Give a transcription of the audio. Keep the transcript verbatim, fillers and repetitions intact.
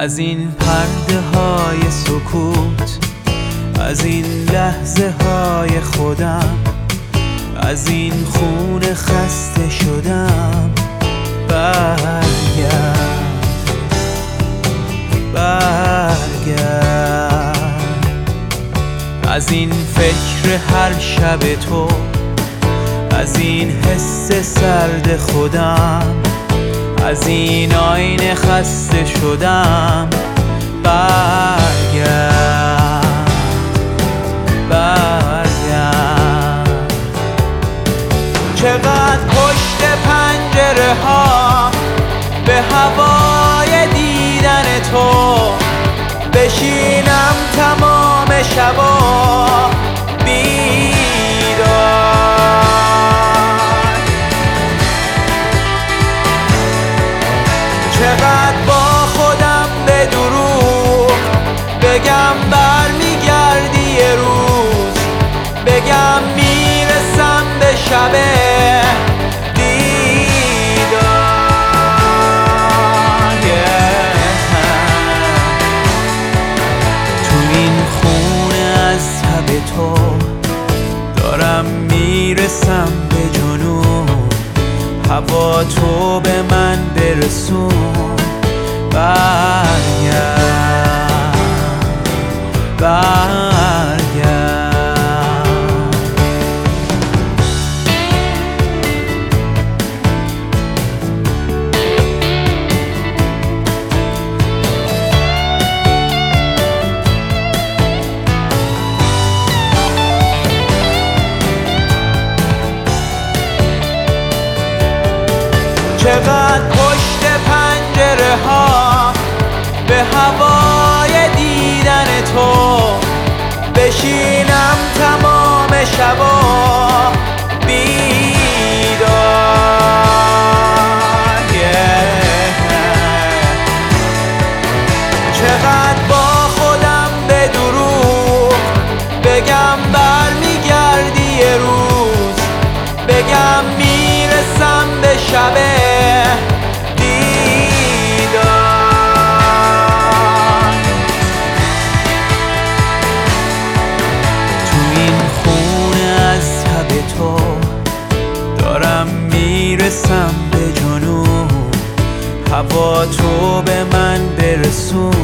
از این پرده های سکوت، از این لحظه های خودم، از این خون خسته شدم. برگرد برگرد از این فکر هر شب تو، از این حس سرد خودم، از این آینه خسته شدم. برگرد برگرد چقدر پشت پنجره ها به هوای دیدن تو بشینم تمام شبا بیدار. چقدر با خودم به دروغ بگم برمیگردی یه روز، بگم میرسم به شب دیدار. تو این خونه از تب تو دارم میرسم به جنون، هوا تو به من برسون. برگرد برگرد چقدر پشت پنجره ها به هوای دیدن تو بشینم تمام شبا بیدار. چقدر با خودم به دروغ بگم برمیگردی یه روز، بگم میرسم به شب دیدار. تو این خونه از تب تو دارم میرسم به جنون، هوا تو به من برسون.